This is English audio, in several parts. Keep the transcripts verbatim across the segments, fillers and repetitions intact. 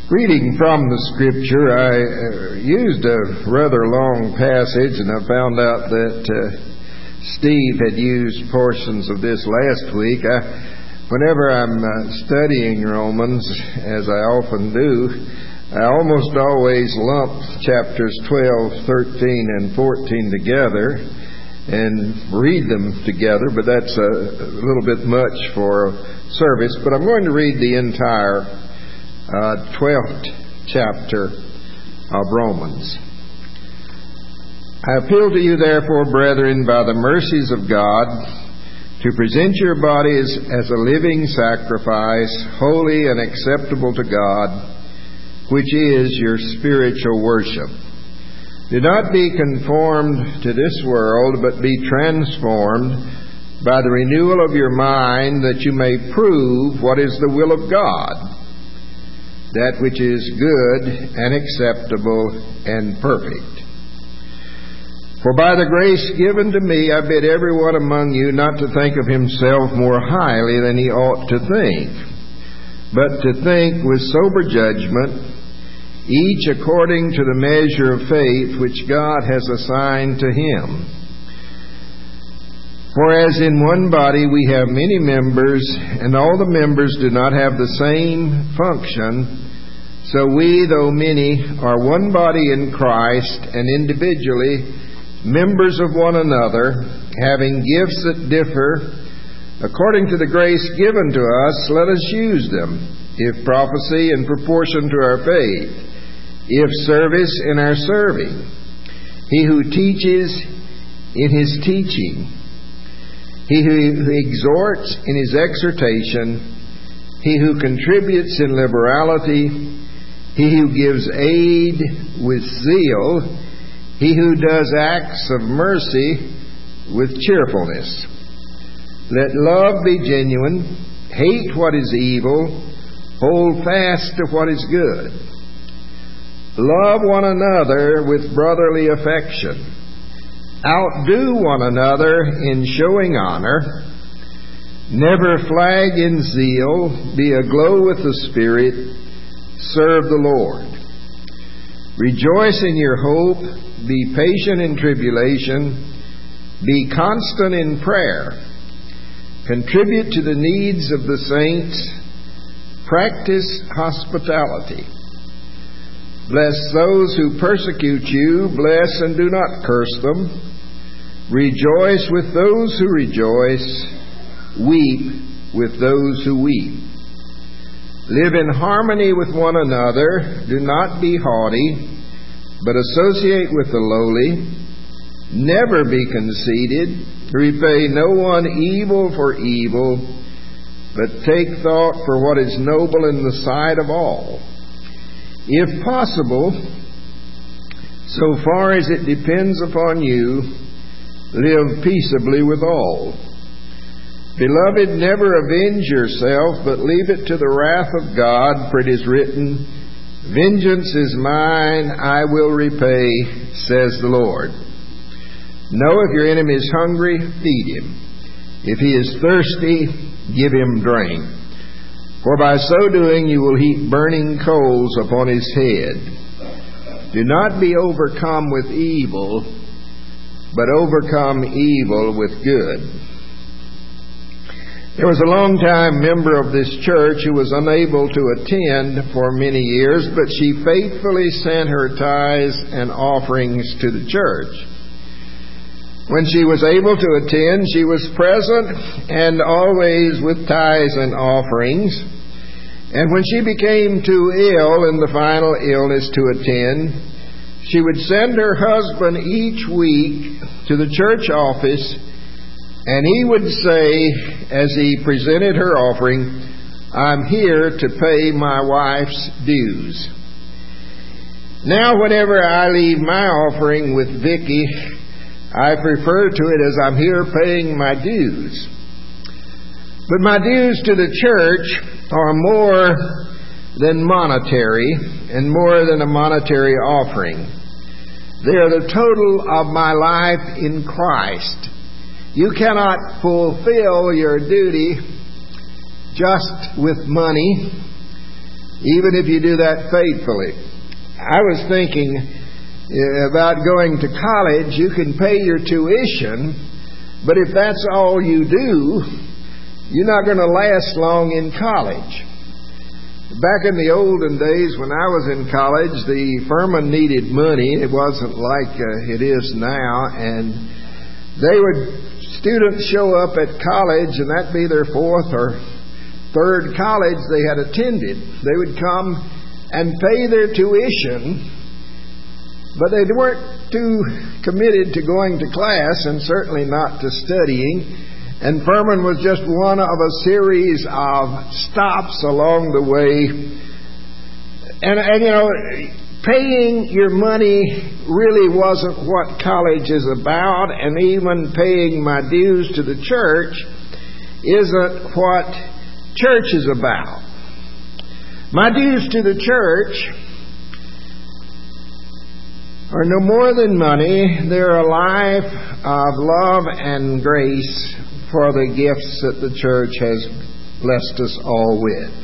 Reading from the Scripture, I uh, used a rather long passage, and I found out that uh, Steve had used portions of this last week. I, whenever I'm uh, studying Romans, as I often do, I almost always lump chapters twelve, thirteen, and fourteen together and read them together, but that's a, a little bit much for service. But I'm going to read the entire Uh, twelfth chapter of Romans. I appeal to you, therefore, brethren, by the mercies of God, to present your bodies as a living sacrifice, holy and acceptable to God, which is your spiritual worship. Do not be conformed to this world, but be transformed by the renewal of your mind, that you may prove what is the will of God, that which is good and acceptable and perfect. For by the grace given to me, I bid every one among you not to think of himself more highly than he ought to think, but to think with sober judgment, each according to the measure of faith which God has assigned to him. For as in one body we have many members, and all the members do not have the same function, so we, though many, are one body in Christ, and individually members of one another, having gifts that differ, according to the grace given to us, let us use them. If prophecy, in proportion to our faith; if service, in our serving; he who teaches, in his teaching; he who exhorts, in his exhortation; he who contributes, in liberality; he who gives aid with zeal; he who does acts of mercy with cheerfulness. Let love be genuine. Hate what is evil. Hold fast to what is good. Love one another with brotherly affection. Outdo one another in showing honor. Never flag in zeal. Be aglow with the Spirit. Serve the Lord. Rejoice in your hope. Be patient in tribulation. Be constant in prayer. Contribute to the needs of the saints. Practice hospitality. Bless those who persecute you. Bless and do not curse them. Rejoice with those who rejoice. Weep with those who weep. Live in harmony with one another. Do not be haughty, but associate with the lowly. Never be conceited. Repay no one evil for evil, but take thought for what is noble in the sight of all. If possible, so far as it depends upon you, live peaceably with all. Beloved, never avenge yourself, but leave it to the wrath of God, for it is written, vengeance is mine, I will repay, says the Lord. Know if your enemy is hungry, feed him. If he is thirsty, give him drink. For by so doing you will heap burning coals upon his head. Do not be overcome with evil, but overcome evil with good. There was a long-time member of this church who was unable to attend for many years, but she faithfully sent her tithes and offerings to the church. When she was able to attend, she was present and always with tithes and offerings. And when she became too ill in the final illness to attend, she would send her husband each week to the church office, and he would say, as he presented her offering, I'm here to pay my wife's dues. Now, whenever I leave my offering with Vicki, I refer to it as I'm here paying my dues. But my dues to the church are more than monetary, and more than a monetary offering. They are the total of my life in Christ. You cannot fulfill your duty just with money. even if you do that faithfully. I was thinking about going to college. You can pay your tuition, but if that's all you do, you're not going to last long in college. Back in the olden days when I was in college, the Furman needed money. It wasn't like uh, it is now, and they would, students show up at college, and that'd be their fourth or third college they had attended. They would come and pay their tuition, but they weren't too committed to going to class, and certainly not to studying. And Furman was just one of a series of stops along the way. And, and you know, paying your money really wasn't what college is about, and even paying my dues to the church isn't what church is about. My dues to the church are no more than money. They're a life of love and grace for the gifts that the church has blessed us all with.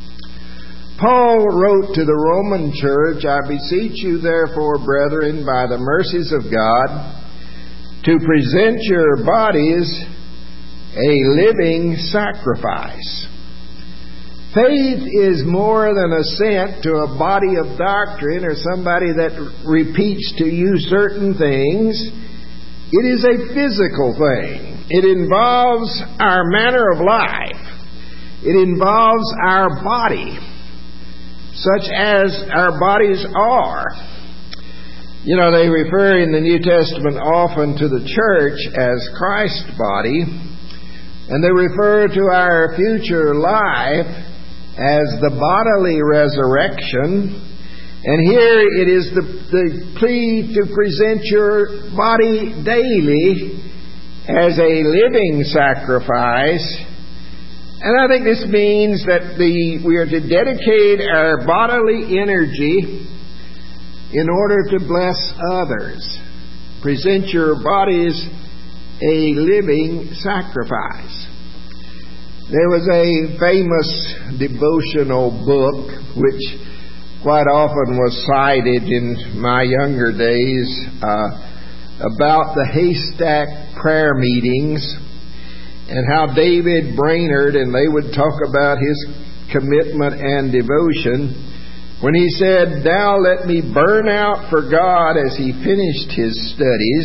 Paul wrote to the Roman church, "I beseech you therefore, brethren, by the mercies of God, to present your bodies a living sacrifice." Faith is more than assent to a body of doctrine or somebody that repeats to you certain things. It is a physical thing. It involves our manner of life. It involves our body, such as our bodies are. You know, they refer in the New Testament often to the church as Christ's body, and they refer to our future life as the bodily resurrection. And here it is the, the plea to present your body daily as a living sacrifice. And I think this means that the we are to dedicate our bodily energy in order to bless others. Present your bodies a living sacrifice. There was a famous devotional book which quite often was cited in my younger days uh, about the haystack prayer meetings, and how David Brainerd, and they would talk about his commitment and devotion when he said, "Now let me burn out for God," as he finished his studies,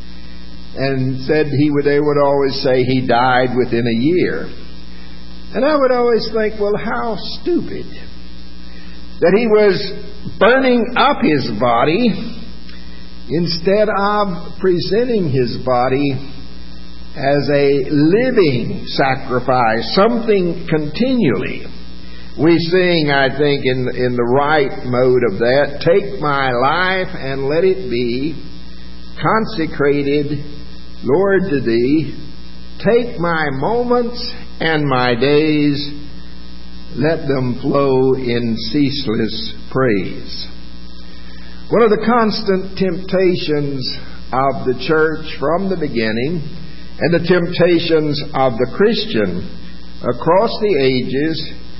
and said he would, they would always say he died within a year. And I would always think, well, how stupid that he was burning up his body instead of presenting his body as a living sacrifice, something continually. We sing, I think, in, in the right mode of that, "Take my life and let it be consecrated, Lord, to Thee. Take my moments and my days, let them flow in ceaseless praise." One of the constant temptations of the church from the beginning, and the temptations of the Christian across the ages,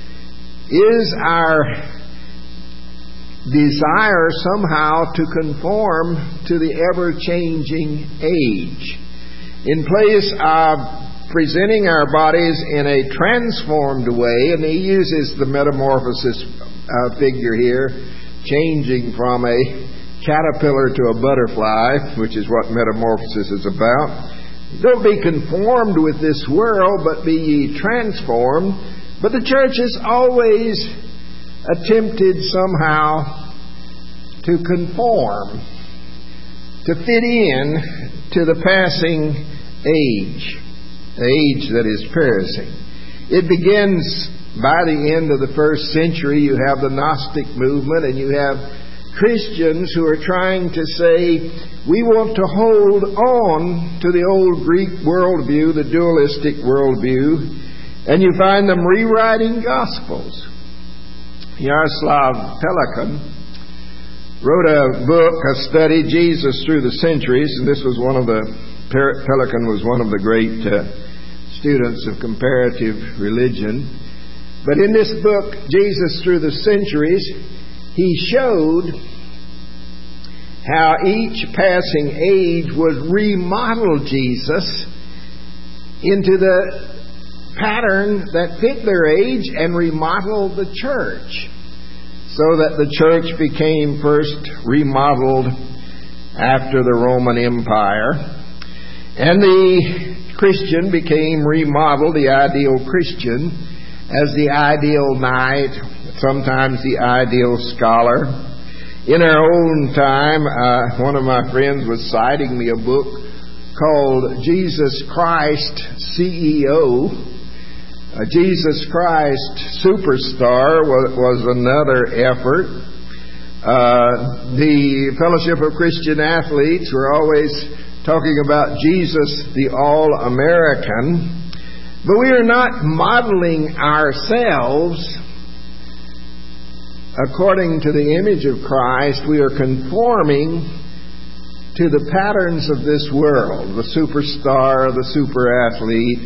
is our desire somehow to conform to the ever-changing age. In place of presenting our bodies in a transformed way, and he uses the metamorphosis uh, figure here, changing from a caterpillar to a butterfly, which is what metamorphosis is about. Don't be conformed with this world, but be ye transformed. But the church has always attempted somehow to conform, to fit in to the passing age, the age that is perishing. It begins by the end of the first century. You have the Gnostic movement, and you have Christians who are trying to say, we want to hold on to the old Greek worldview, the dualistic worldview, and you find them rewriting Gospels. Jaroslav Pelikan wrote a book, a study, Jesus Through the Centuries, and this was one of the, Pelikan was one of the great uh, students of comparative religion. But in this book, Jesus Through the Centuries, He showed how each passing age would remodel Jesus into the pattern that fit their age and remodel the church, so that the church became first remodeled after the Roman Empire, and the Christian became remodeled, the ideal Christian, as the ideal knight, sometimes the ideal scholar. In our own time, uh, one of my friends was citing me a book called Jesus Christ C E O. Uh, Jesus Christ Superstar was, was another effort. Uh, the Fellowship of Christian Athletes were always talking about Jesus the All-American. But we are not modeling ourselves according to the image of Christ. We are conforming to the patterns of this world, the superstar, the super athlete.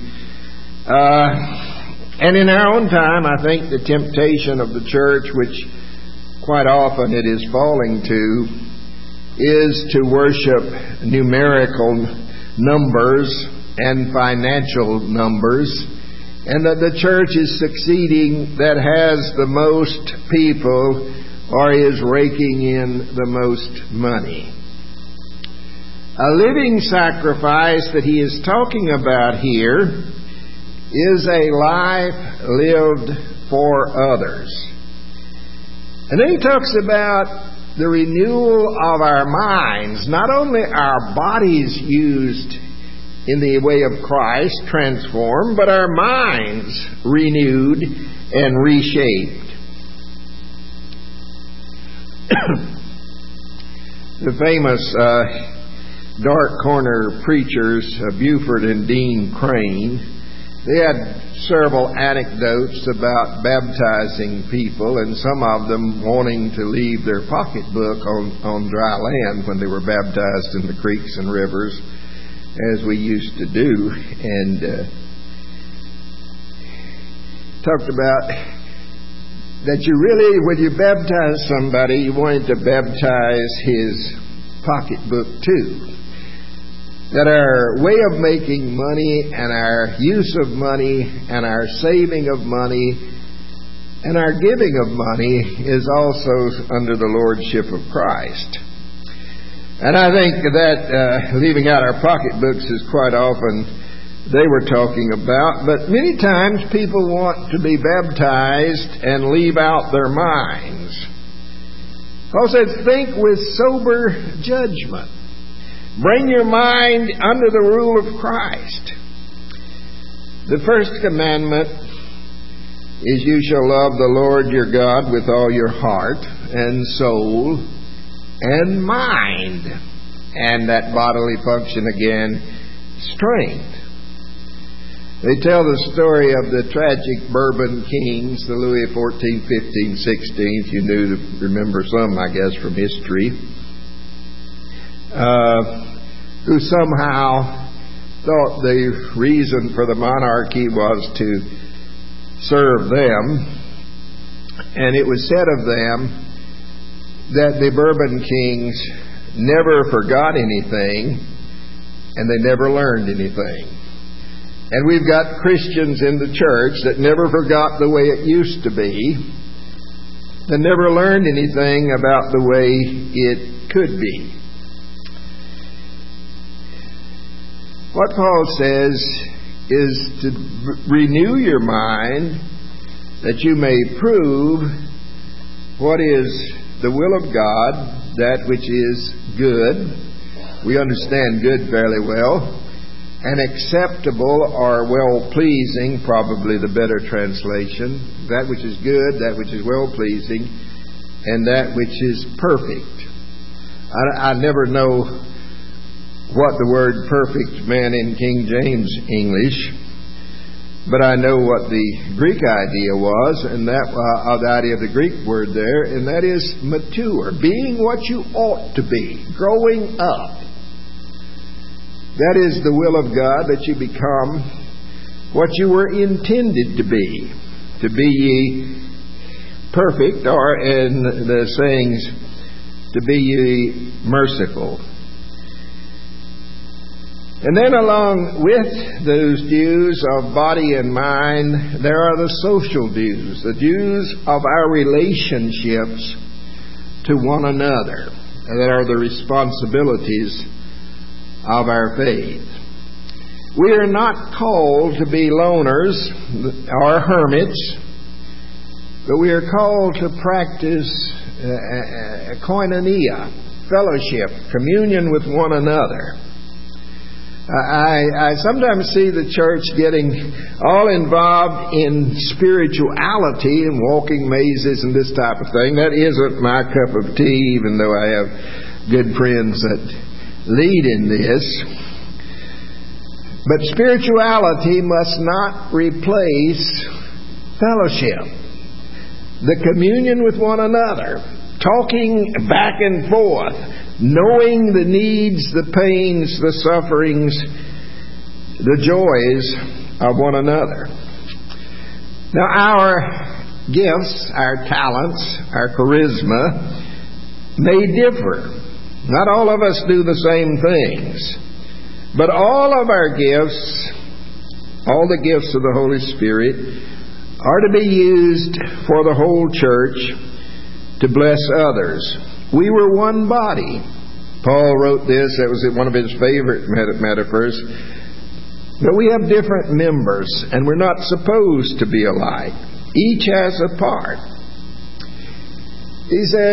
Uh, and in our own time, I think the temptation of the church, which quite often it is falling to, is to worship numerical numbers and financial numbers, and that the church is succeeding that has the most people or is raking in the most money. A living sacrifice that he is talking about here is a life lived for others. And then he talks about the renewal of our minds, not only our bodies used in the way of Christ, transformed, but our minds renewed and reshaped. The famous uh, dark corner preachers, uh, Buford and Dean Crane, they had several anecdotes about baptizing people, and some of them wanting to leave their pocketbook on, on dry land when they were baptized in the creeks and rivers, as we used to do, and uh, talked about that you really, when you baptize somebody, you wanted to baptize his pocketbook too. That our way of making money and our use of money and our saving of money and our giving of money is also under the lordship of Christ. And I think that uh, leaving out our pocketbooks is quite often they were talking about. But many times people want to be baptized and leave out their minds. Paul said, think with sober judgment. Bring your mind under the rule of Christ. The first commandment is you shall love the Lord your God with all your heart and soul and mind, and that bodily function again, strength. They tell the story of the tragic Bourbon kings, the Louis the fourteenth, fifteenth, sixteenth. You knew to remember some, I guess, from history, uh, who somehow thought the reason for the monarchy was to serve them, and it was said of them that the Bourbon kings never forgot anything and they never learned anything. And we've got Christians in the church that never forgot the way it used to be, that never learned anything about the way it could be. What Paul says is to renew your mind that you may prove what is the will of God, that which is good. We understand good fairly well. And acceptable or well-pleasing, probably the better translation. That which is good, that which is well-pleasing, and that which is perfect. I, I never know what the word perfect meant in King James English, but I know what the Greek idea was, and that uh, the idea of the Greek word there, and that is mature, being what you ought to be, growing up. That is the will of God, that you become what you were intended to be. to be ye perfect, or in the sayings, to be ye merciful. And then along with those dues of body and mind, there are the social dues, the dues of our relationships to one another, that are the responsibilities of our faith. We are not called to be loners or hermits, but we are called to practice uh, koinonia, fellowship, communion with one another. I, I sometimes see the church getting all involved in spirituality and walking mazes and this type of thing. That isn't my cup of tea, even though I have good friends that lead in this. But spirituality must not replace fellowship, the communion with one another, talking back and forth, knowing the needs, the pains, the sufferings, the joys of one another. Now, our gifts, our talents, our charisma may differ. Not all of us do the same things. But all of our gifts, all the gifts of the Holy Spirit, are to be used for the whole church to bless others. We were one body. Paul wrote this. That was one of his favorite metaphors. But we have different members, and we're not supposed to be alike. Each has a part. He said,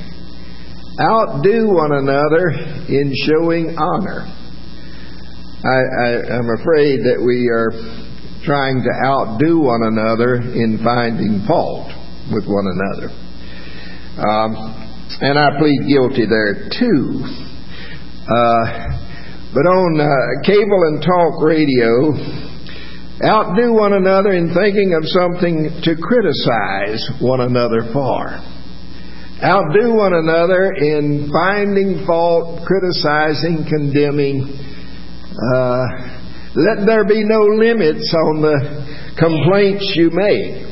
outdo one another in showing honor. I, I, I'm afraid that we are trying to outdo one another in finding fault with one another. Um, And I plead guilty there too. Uh, but on uh, cable and talk radio, outdo one another in thinking of something to criticize one another for. Outdo one another in finding fault, criticizing, condemning. Uh, let there be no limits on the complaints you make.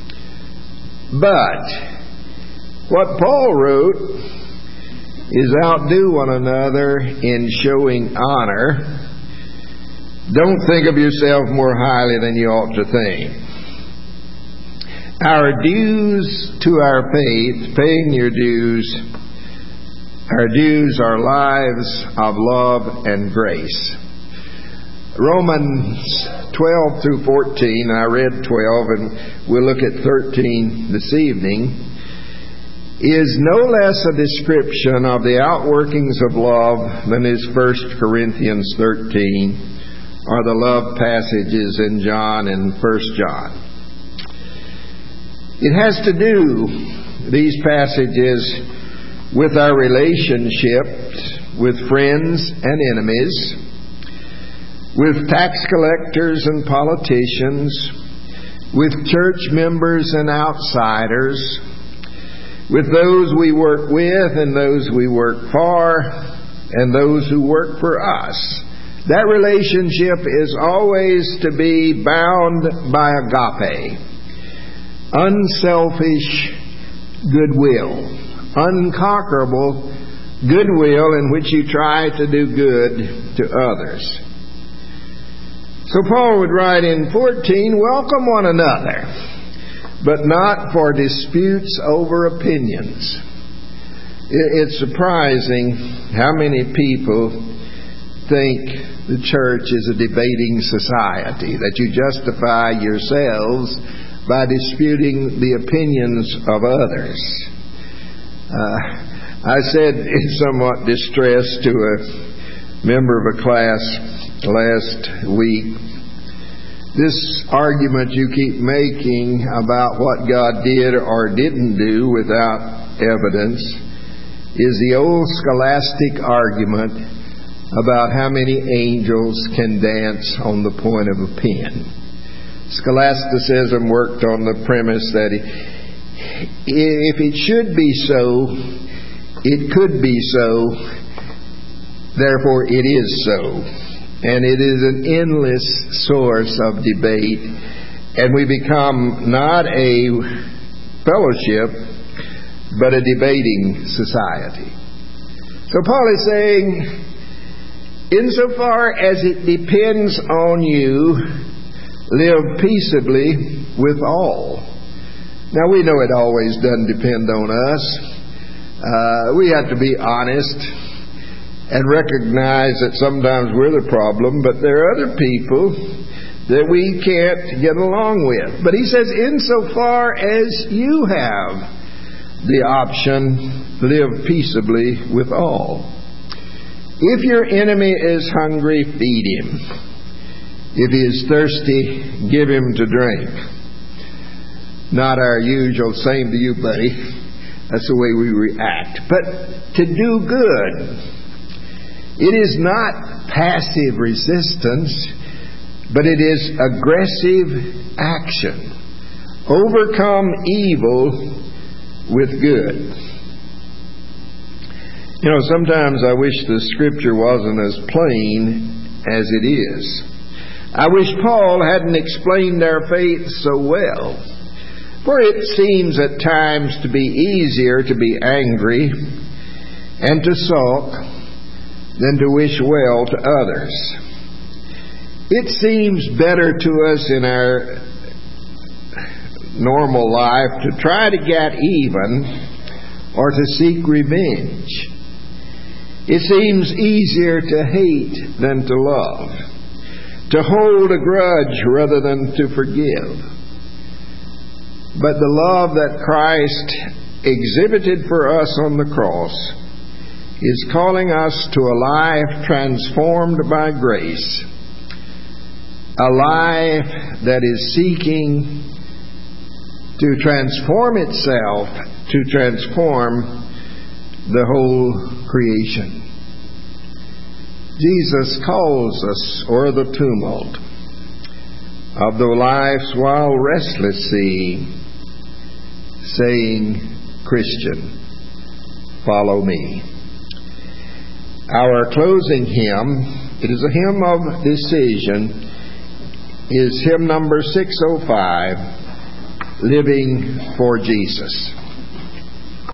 But what Paul wrote is outdo one another in showing honor. Don't think of yourself more highly than you ought to think. Our dues to our faith, paying your dues, our dues are lives of love and grace. Romans twelve through fourteen, I read twelve and we'll look at thirteen this evening, is no less a description of the outworkings of love than is First Corinthians thirteen or the love passages in John and First John. It has to do, these passages, with our relationships with friends and enemies, with tax collectors and politicians, with church members and outsiders, with those we work with and those we work for, and those who work for us. That relationship is always to be bound by agape, unselfish goodwill, unconquerable goodwill in which you try to do good to others. So Paul would write in fourteen, welcome one another, but not for disputes over opinions. It's surprising how many people think the church is a debating society, that you justify yourselves by disputing the opinions of others. Uh, I said in somewhat distress to a member of a class last week, this argument you keep making about what God did or didn't do without evidence is the old scholastic argument about how many angels can dance on the point of a pen. Scholasticism worked on the premise that if it should be so, it could be so, therefore it is so. And it is an endless source of debate and we become not a fellowship, but a debating society. So Paul is saying, insofar as it depends on you, live peaceably with all. Now we know it always doesn't depend on us. Uh, we have to be honest and recognize that sometimes we're the problem, but there are other people that we can't get along with. But he says, insofar as you have the option, live peaceably with all. If your enemy is hungry, feed him. If he is thirsty, give him to drink. Not our usual same to you, buddy. That's the way we react. But to do good. It is not passive resistance, but it is aggressive action. Overcome evil with good. You know, sometimes I wish the Scripture wasn't as plain as it is. I wish Paul hadn't explained our faith so well. For it seems at times to be easier to be angry and to sulk than to wish well to others. It seems better to us in our normal life to try to get even or to seek revenge. It seems easier to hate than to love, to hold a grudge rather than to forgive. But the love that Christ exhibited for us on the cross is calling us to a life transformed by grace, a life that is seeking to transform itself, to transform the whole creation. Jesus calls us o'er the tumult of the life's wild restless sea, saying, Christian, follow me. Our closing hymn, it is a hymn of decision, is hymn number six oh five, Living for Jesus.